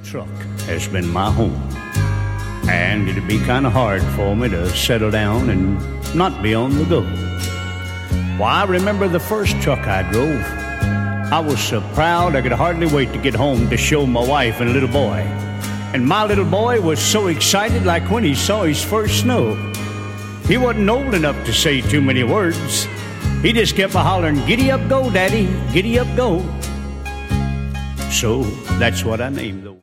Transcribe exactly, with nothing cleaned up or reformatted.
truck has been my home, and it'd be kind of hard for me to settle down and not be on the go. Why, I remember the first truck I drove. I was so proud I could hardly wait to get home to show my wife and little boy. And my little boy was so excited like when he saw his first snow. He wasn't old enough to say too many words. He just kept a-hollering, "Giddy up, go, Daddy, giddy up, go." So that's what I named the